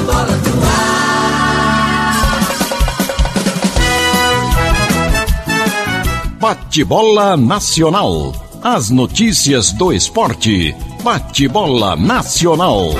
bate-bola no ar. Bate-bola Nacional. As notícias do esporte. Bate-bola Nacional.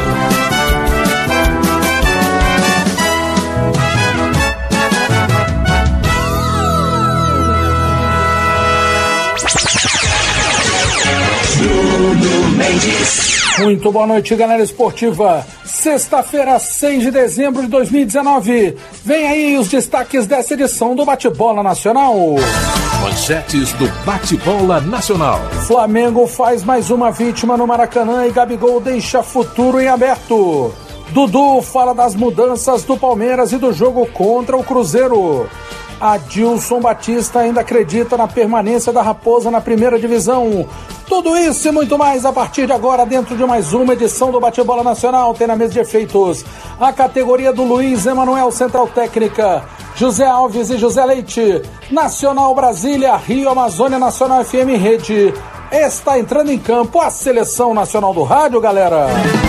Muito boa noite, galera esportiva. Sexta-feira, 6 de dezembro de 2019. Vem aí os destaques dessa edição do Bate-Bola Nacional. Manchetes do Bate-Bola Nacional. Flamengo faz mais uma vítima no Maracanã e Gabigol deixa futuro em aberto. Dudu fala das mudanças do Palmeiras e do jogo contra o Cruzeiro. Adilson Batista ainda acredita na permanência da Raposa na primeira divisão. Tudo isso e muito mais a partir de agora dentro de mais uma edição do Bate-Bola Nacional. Tem na mesa de efeitos a categoria do Luiz Emanuel, Central Técnica, José Alves e José Leite, Nacional Brasília, Rio Amazônia, Nacional FM Rede. Está entrando em campo a Seleção Nacional do Rádio, galera.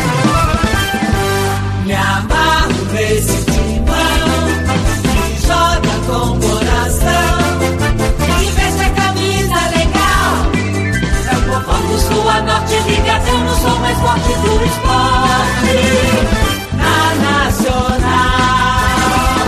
Me amarro nesse com coração, e veste a camisa legal. É o povão do sul a norte, ligadão no som mais forte do esporte. Na Nacional,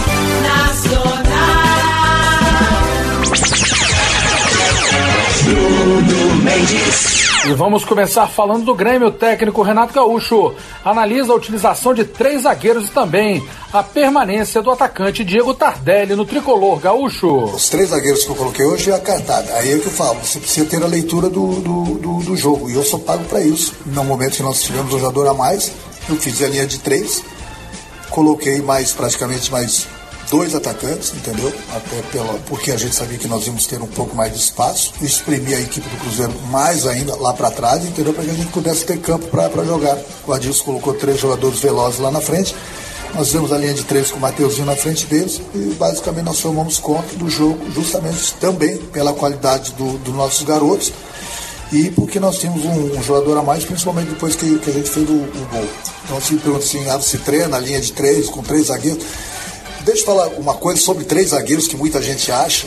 Bruno Mendes. E vamos começar falando do Grêmio. O técnico Renato Gaúcho analisa a utilização de 3 zagueiros e também a permanência do atacante Diego Tardelli no tricolor gaúcho. Os 3 zagueiros que eu coloquei hoje é a cartada. Aí é o que eu falo, você precisa ter a leitura do jogo. E eu sou pago para isso. No momento que nós tivemos um jogador a mais, eu fiz a linha de 3, coloquei praticamente mais 2 atacantes, entendeu? Até porque a gente sabia que nós íamos ter um pouco mais de espaço. Exprimi a equipe do Cruzeiro mais ainda lá para trás, entendeu? Para que a gente pudesse ter campo para jogar. O Adilson colocou 3 jogadores velozes lá na frente. Nós fizemos a linha de 3 com o Mateuzinho na frente deles e basicamente nós tomamos conta do jogo, justamente também pela qualidade dos nossos garotos e porque nós tínhamos um jogador a mais, principalmente depois que a gente fez o gol. Então se pergunta assim, se treina a linha de 3 com 3 zagueiros. Deixa eu falar uma coisa sobre 3 zagueiros que muita gente acha.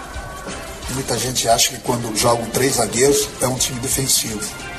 Muita gente acha que quando jogam 3 zagueiros é um time defensivo.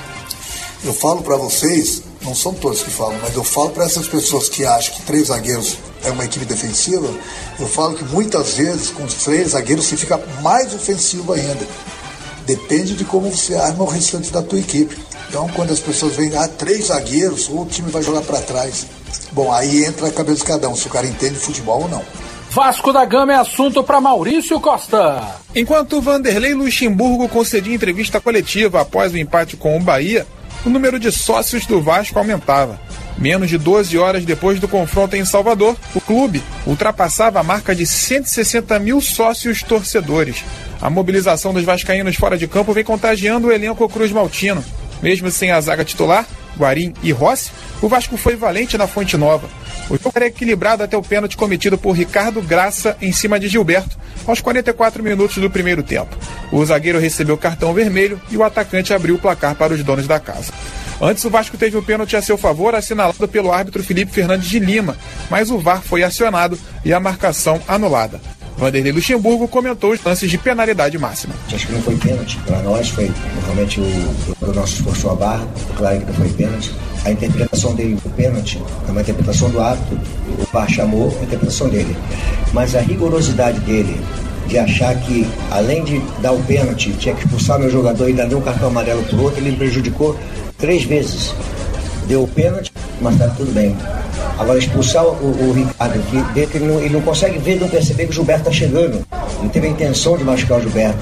Eu falo para vocês, não são todos que falam, mas eu falo para essas pessoas que acham que 3 zagueiros é uma equipe defensiva, eu falo que muitas vezes com os 3 zagueiros você fica mais ofensivo ainda. Depende de como você arma o restante da tua equipe. Então quando as pessoas veem 3 zagueiros, o time vai jogar para trás. Bom, aí entra a cabeça de cada um, se o cara entende futebol ou não. Vasco da Gama é assunto para Maurício Costa. Enquanto Vanderlei Luxemburgo concedia entrevista coletiva após o empate com o Bahia, o número de sócios do Vasco aumentava. Menos de 12 horas depois do confronto em Salvador, o clube ultrapassava a marca de 160 mil sócios torcedores. A mobilização dos vascaínos fora de campo vem contagiando o elenco cruz-maltino. Mesmo sem a zaga titular, Guarim e Rossi, o Vasco foi valente na Fonte Nova. O jogo era equilibrado até o pênalti cometido por Ricardo Graça em cima de Gilberto, aos 44 minutos do primeiro tempo. O zagueiro recebeu cartão vermelho e o atacante abriu o placar para os donos da casa. Antes, o Vasco teve o pênalti a seu favor, assinalado pelo árbitro Felipe Fernandes de Lima, mas o VAR foi acionado e a marcação anulada. Vanderlei Luxemburgo comentou os lances de penalidade máxima. Acho que não foi pênalti, para nós foi realmente o nosso esforço a barra, claro que não foi pênalti. A interpretação dele do pênalti é uma interpretação do árbitro, o VAR chamou a interpretação dele. Mas a rigorosidade dele de achar que, além de dar o pênalti, tinha que expulsar meu jogador e ainda deu um cartão amarelo pro outro, ele me prejudicou 3 vezes. Deu o pênalti, mas tá tudo bem. Agora, expulsar o Ricardo aqui, ele não consegue ver, não perceber que o Gilberto tá chegando. Não teve a intenção de machucar o Gilberto.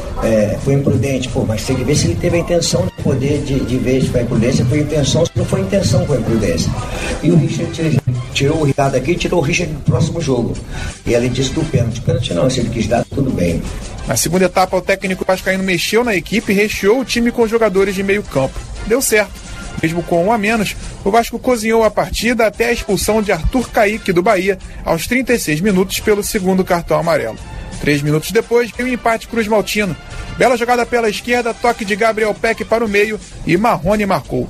Foi imprudente. Mas tem que ver se ele teve a intenção de poder, de ver se foi imprudência, foi intenção, se não foi intenção, foi imprudência. E o Richard tirou o Ricardo aqui e tirou o Richard no próximo jogo. E além disso, do pênalti. Pênalti não, se ele quis dar, tudo bem. Na segunda etapa, o técnico vascaíno mexeu na equipe e recheou o time com jogadores de meio campo. Deu certo. Mesmo com 1 a menos, o Vasco cozinhou a partida até a expulsão de Arthur Caíque do Bahia aos 36 minutos pelo segundo cartão amarelo. 3 minutos depois, veio um empate cruz-maltino. Bela jogada pela esquerda, toque de Gabriel Peck para o meio e Marrone marcou.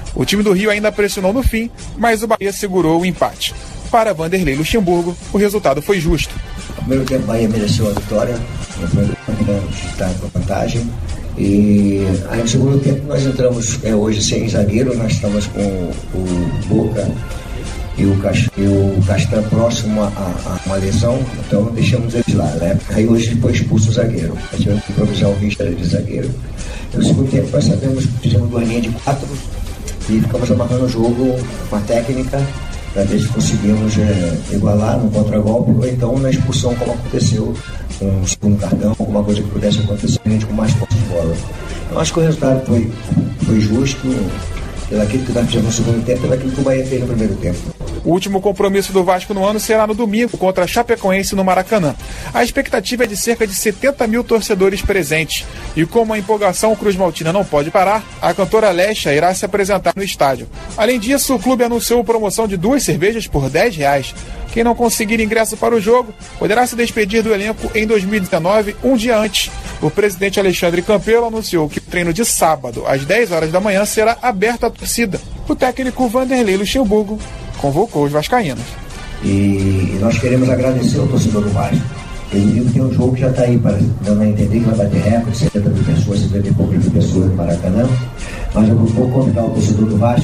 O time do Rio ainda pressionou no fim, mas o Bahia segurou o empate. Para Vanderlei Luxemburgo, o resultado foi justo. No primeiro tempo, o Bahia mereceu a vitória. No primeiro tempo, está com vantagem. E aí, no segundo tempo, nós entramos hoje sem zagueiro. Nós estamos com o Boca e o Castan próximo a uma lesão. Então, deixamos eles lá, né? Aí, hoje, foi expulso o zagueiro. Nós tivemos que improvisar o Richter de zagueiro. No segundo tempo, nós sabemos que fizemos uma linha de 4 e ficamos amarrando o jogo com a técnica, para ver se conseguimos igualar no contragolpe, ou então na expulsão, como aconteceu, com um segundo cartão, alguma coisa que pudesse acontecer, a gente com mais posse de bola. Eu acho que o resultado foi justo, pelaquilo que nós fizemos no segundo tempo, pelaquilo que o Bahia fez no primeiro tempo. O último compromisso do Vasco no ano será no domingo, contra a Chapecoense no Maracanã. A expectativa é de cerca de 70 mil torcedores presentes. E como a empolgação cruzmaltina não pode parar, a cantora Lesha irá se apresentar no estádio. Além disso, o clube anunciou promoção de 2 cervejas por R$10. Quem não conseguir ingresso para o jogo poderá se despedir do elenco em 2019, um dia antes. O presidente Alexandre Campelo anunciou que o treino de sábado, às 10 horas da manhã, será aberto à torcida. O técnico Vanderlei Luxemburgo convocou os vascaínos. E nós queremos agradecer ao torcedor do Vasco. Ele viu que tem um jogo que já está aí, dando a entender que vai bater recorde, 70 mil pessoas, 50 e poucas mil pessoas no Maracanã. Mas eu vou convidar o torcedor do Vasco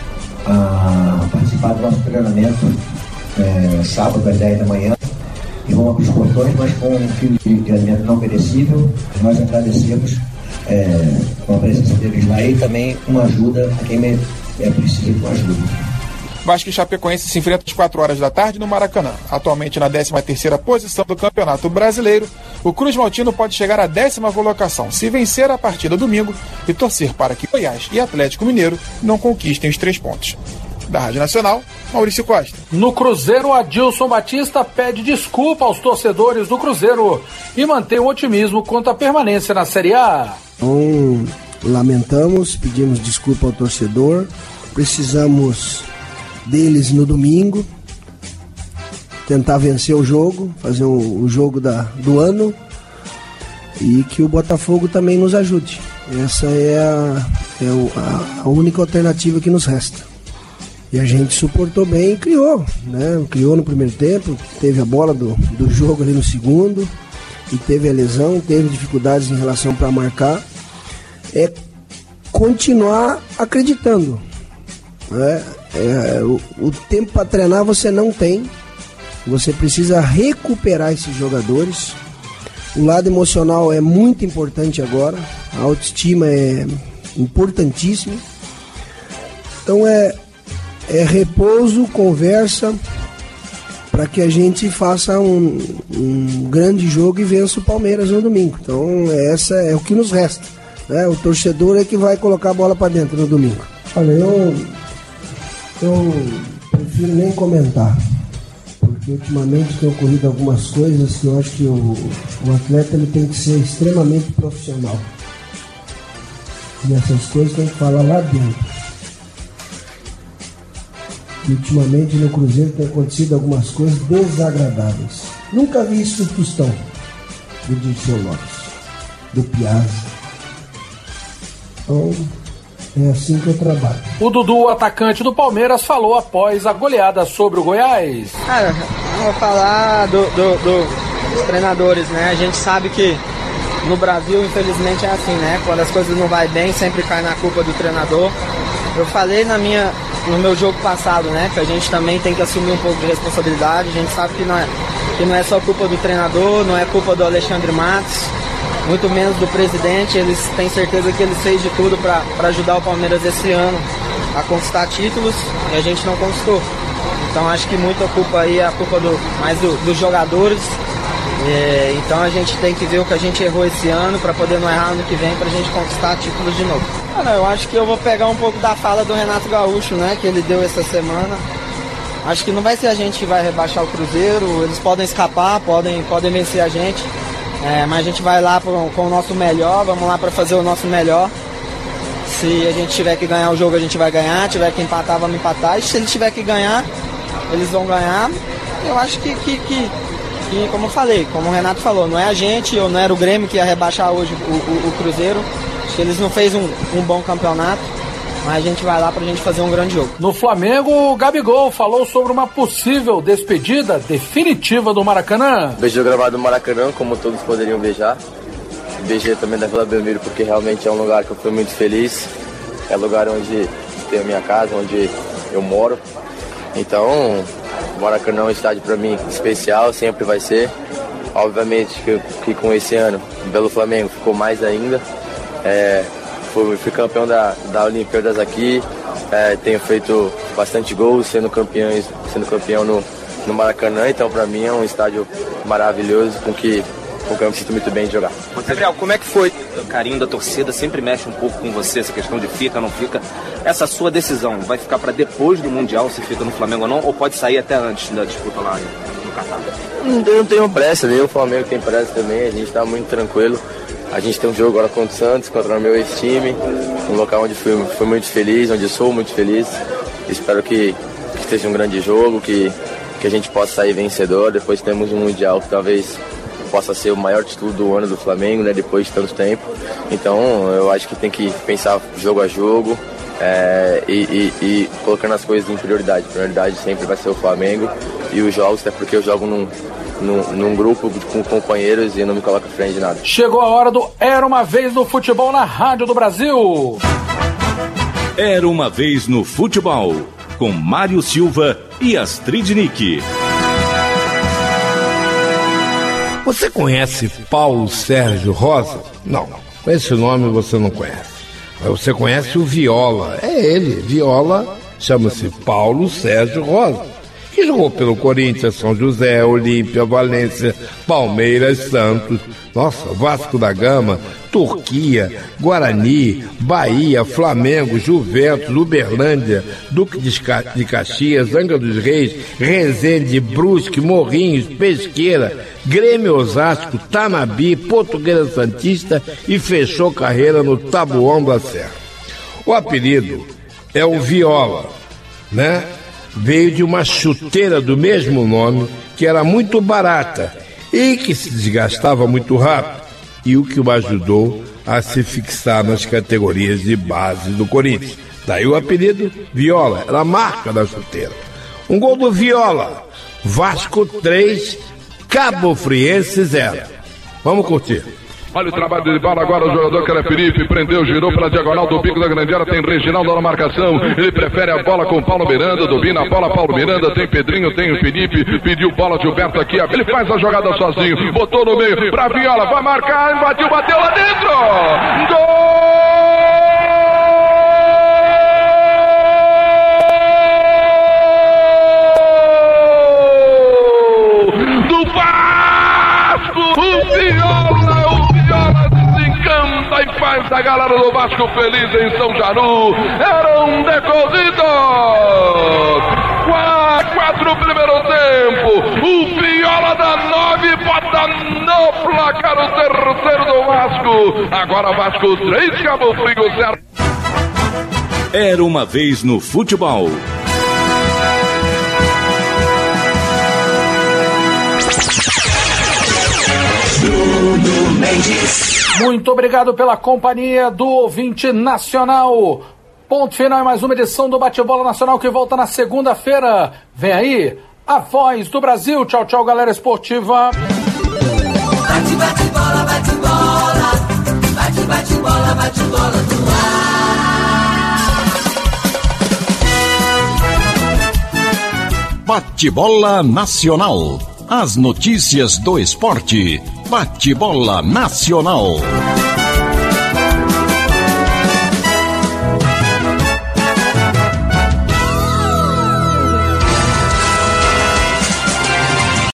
a participar do nosso treinamento sábado às 10 da manhã. E vamos para os portões, mas com um quilo de alimento não perecível. Nós agradecemos com a presença deles lá e também uma ajuda a quem precisa de uma ajuda. Vasco e Chapecoense se enfrentam às 4 horas da tarde no Maracanã. Atualmente na 13ª posição do Campeonato Brasileiro, o Cruzmaltino pode chegar à 10ª colocação se vencer a partida domingo e torcer para que Goiás e Atlético Mineiro não conquistem os 3 pontos. Da Rádio Nacional, Maurício Costa. No Cruzeiro, Adilson Batista pede desculpa aos torcedores do Cruzeiro e mantém o otimismo quanto à permanência na Série A. Então, lamentamos, pedimos desculpa ao torcedor, precisamos deles no domingo, tentar vencer o jogo, fazer o jogo do ano, e que o Botafogo também nos ajude. Essa é a única alternativa que nos resta. E a gente suportou bem e criou, né? Criou no primeiro tempo, teve a bola do jogo ali no segundo, e teve a lesão, teve dificuldades em relação para marcar. É continuar acreditando, né? O tempo para treinar você não tem, você precisa recuperar esses jogadores. O lado emocional é muito importante agora, a autoestima é importantíssima. Então é repouso, conversa, para que a gente faça um grande jogo e vença o Palmeiras no domingo. Então essa é o que nos resta, né? O torcedor é que vai colocar a bola para dentro no domingo. Olha, eu prefiro nem comentar, porque ultimamente tem ocorrido algumas coisas que eu acho que o atleta ele tem que ser extremamente profissional. E essas coisas tem que falar lá dentro. E ultimamente no Cruzeiro tem acontecido algumas coisas desagradáveis. Nunca vi isso no Tostão, do Dirceu Lopes, do Piazza. Então, é assim que eu trabalho. O Dudu, atacante do Palmeiras, falou após a goleada sobre o Goiás. Cara, eu vou falar dos treinadores, né? A gente sabe que no Brasil, infelizmente, é assim, né? Quando as coisas não vai bem, sempre cai na culpa do treinador. Eu falei no meu jogo passado, né? Que a gente também tem que assumir um pouco de responsabilidade. A gente sabe que não é só culpa do treinador, não é culpa do Alexandre Matos, muito menos do presidente. Eles têm certeza que ele fez de tudo para ajudar o Palmeiras esse ano a conquistar títulos e a gente não conquistou. Então acho que muita culpa aí é a culpa mais dos jogadores. Então a gente tem que ver o que a gente errou esse ano para poder não errar ano que vem, para a gente conquistar títulos de novo. Eu acho que eu vou pegar um pouco da fala do Renato Gaúcho, né, que ele deu essa semana. Acho que não vai ser a gente que vai rebaixar o Cruzeiro, eles podem escapar, podem vencer a gente. Mas a gente vai lá com o nosso melhor, vamos lá para fazer o nosso melhor. Se a gente tiver que ganhar o jogo, a gente vai ganhar, tiver que empatar, vamos empatar. E se eles tiver que ganhar, eles vão ganhar. Eu acho que como eu falei, como o Renato falou, não é a gente, ou não era o Grêmio que ia rebaixar hoje o Cruzeiro. Acho que eles não fez um bom campeonato. mas a gente vai lá pra gente fazer um grande jogo. No Flamengo, o Gabigol falou sobre uma possível despedida definitiva do Maracanã. Beijei o gramado do Maracanã, como todos poderiam beijar. Beijei também da Vila Belmiro, porque realmente é um lugar que eu fui muito feliz. É lugar onde tem a minha casa, onde eu moro. Então, o Maracanã é um estádio para mim especial, sempre vai ser. Obviamente que com esse ano, pelo Flamengo, ficou mais ainda. Fui campeão da Olimpíadas aqui, tenho feito bastante gols, sendo campeão no Maracanã. Então, para mim, é um estádio maravilhoso com que eu me sinto muito bem de jogar. Gabriel, como é que foi? O carinho da torcida sempre mexe um pouco com você, essa questão de fica, não fica. Essa sua decisão vai ficar para depois do Mundial, se fica no Flamengo ou não, ou pode sair até antes da disputa lá no Catar? Eu não tenho pressa, nem o Flamengo tem pressa também, a gente está muito tranquilo. A gente tem um jogo agora contra o Santos, contra o meu ex-time, um local onde fui muito feliz, onde sou muito feliz. Espero que seja um grande jogo, que a gente possa sair vencedor. Depois temos um Mundial que talvez possa ser o maior título do ano do Flamengo, né, depois de tanto tempo. Então eu acho que tem que pensar jogo a jogo e colocando as coisas em prioridade. Prioridade sempre vai ser o Flamengo e os jogos, até porque eu jogo num grupo com companheiros e não me coloco à frente de nada. Chegou a hora do Era Uma Vez no Futebol na Rádio do Brasil. Era Uma Vez no Futebol, com Mário Silva e Astrid Nick. Você conhece Paulo Sérgio Rosa? Não, esse nome você não conhece. Mas você conhece o Viola. É ele, Viola, chama-se Paulo Sérgio Rosa, que jogou pelo Corinthians, São José, Olímpia, Valência, Palmeiras, Santos, Vasco da Gama, Turquia, Guarani, Bahia, Flamengo, Juventus, Uberlândia, Duque de Caxias, Angra dos Reis, Resende, Brusque, Morrinhos, Pesqueira, Grêmio Osasco, Tamabi, Portuguesa Santista e fechou carreira no Taboão da Serra. O apelido é o Viola, né? Veio de uma chuteira do mesmo nome, que era muito barata e que se desgastava muito rápido, e o que o ajudou a se fixar nas categorias de base do Corinthians. Daí o apelido Viola, era a marca da chuteira. Um gol do Viola, Vasco 3, Cabo Friense 0. Vamos curtir. Olha o trabalho de bola agora, o jogador que era Felipe, prendeu, girou para a diagonal do bico da grande área, tem Reginaldo na marcação, ele prefere a bola com Paulo Miranda, domina a bola Paulo Miranda, tem Pedrinho, tem o Felipe, pediu bola Gilberto aqui, ele faz a jogada sozinho, botou no meio, pra Viola, vai marcar, invadiu, bateu lá dentro, gol do Vasco, o Viola e faz a galera do Vasco feliz em São Jaru. Eram decorridos 4 primeiro tempo. O Viola da 9 bota no placar o terceiro do Vasco. Agora Vasco 3, Cabo Frio 0. Era Uma Vez no Futebol. Muito obrigado pela companhia do ouvinte nacional. Ponto final em mais uma edição do Bate-Bola Nacional, que volta na segunda-feira. Vem aí a Voz do Brasil. Tchau, tchau, galera esportiva. Bate, bate, bola, bate, bola. Bate, bate, bola, bate, bola no ar. Bate-Bola Nacional. As notícias do esporte. Bate-Bola Nacional.